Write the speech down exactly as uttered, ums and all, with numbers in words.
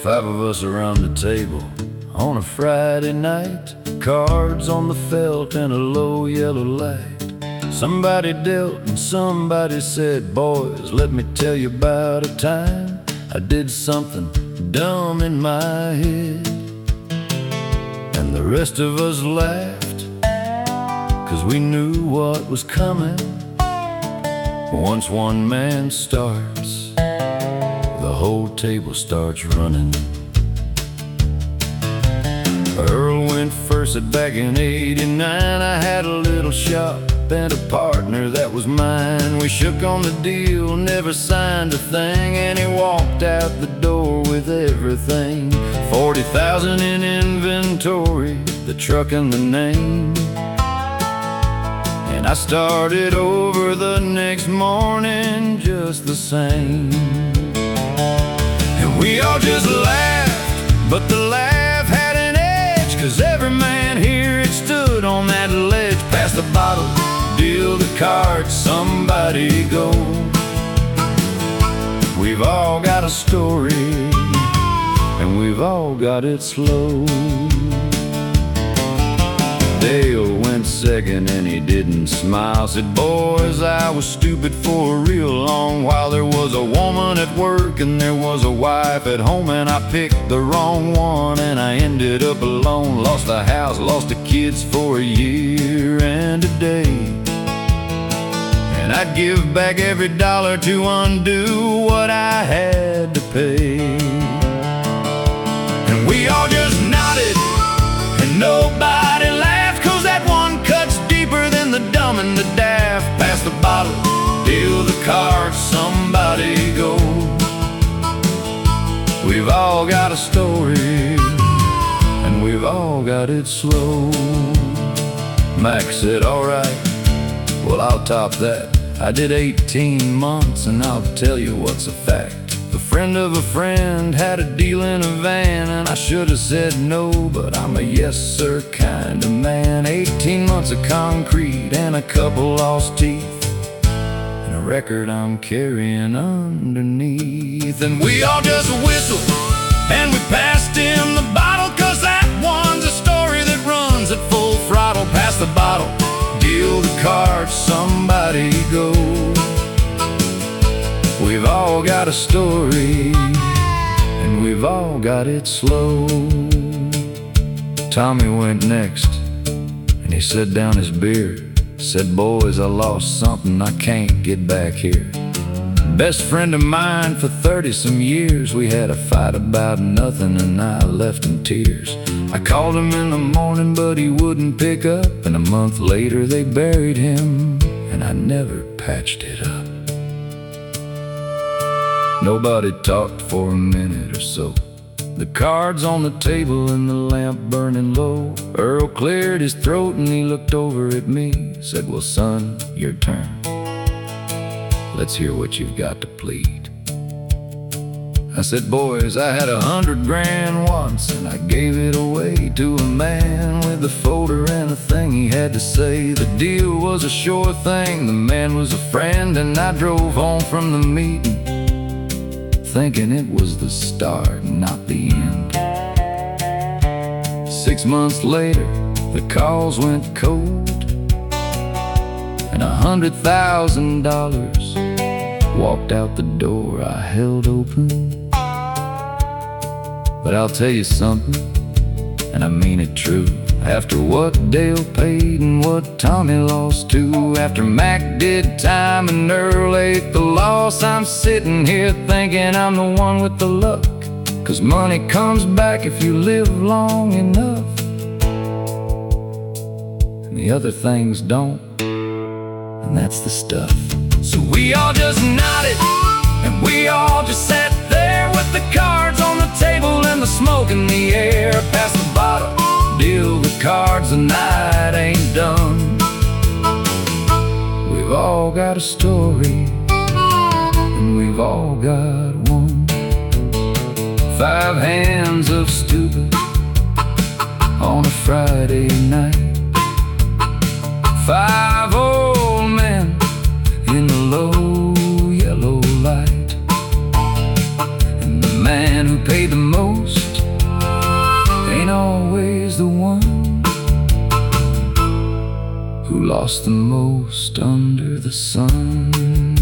Five of us around the table on a Friday night, cards on the felt and a low yellow light. Somebody dealt and somebody said, boys, let me tell you about a time I did something dumb in my head. And the rest of us laughed, 'cause we knew what was coming. Once one man starts, the whole table starts running. Earl went first, at back in eighty-nine. I had a little shop and a partner that was mine. We shook on the deal, never signed a thing, and he walked out the door with everything. Forty thousand in inventory, the truck and the name. And I started over the next morning just the same. And we all just laughed, but the laugh had an edge, 'cause every man here had stood on that ledge. Pass the bottle, deal the cards, somebody go. We've all got a story, and we've all got it slow. Dale went second and he didn't smile. Said, boys, I was stupid for a real long while. There was a woman at work and there was a wife at home, and I picked the wrong one and I ended up alone. Lost the house, lost the kids for a year and a day, and I'd give back every dollar to undo what I had to pay. And we all just nodded and nobody laughed, 'cause that one cuts deeper than the dumb and the daft. Pass the bottle, deal the cards, somebody go. We've all got a story, and we've all got it slow. Max said, all right, well, I'll top that. I did eighteen months, and I'll tell you what's a fact. A friend of a friend had a deal in a van, and I should have said no, but I'm a yes sir kind of man. Eighteen months of concrete and a couple lost teeth, and a record I'm carrying underneath. And we all just whistled and we passed him the bottle, 'cause that one's a story that runs at full throttle. Pass the bottle, deal the cards, somebody go. We've all got a story, and we've all got it slow. Tommy went next, and he set down his beer. Said, boys, I lost something, I can't get back here. Best friend of mine for thirty-some years. We had a fight about nothing, and I left in tears. I called him in the morning, but he wouldn't pick up, and a month later they buried him, and I never patched it up. Nobody talked for a minute or so, the cards on the table and the lamp burning low. Earl cleared his throat and he looked over at me. Said, well, son, your turn. Let's hear what you've got to plead. I said, boys, I had a hundred grand once, and I gave it away to a man with a folder and a thing he had to say. The deal was a sure thing, the man was a friend, and I drove home from the meeting thinking it was the start, not the end. Six months later, the calls went cold, and a hundred thousand dollars walked out the door I held open. But I'll tell you something, and I mean it true. After what Dale paid and what Tommy lost too, after Mac did time and Earl ate the loss, I'm sitting here thinking I'm the one with the luck, 'cause money comes back if you live long enough, and the other things don't, and that's the stuff. So we all just nodded, and we all just sat there with the cards on the table and the smoke in the air. Pass the bottle, deal the cards, the night ain't done. We've all got a story, and we've all got one. Five hands of stupid on a Friday night. Five old men in the low yellow light, and the man who paid the most who lost the most under the sun.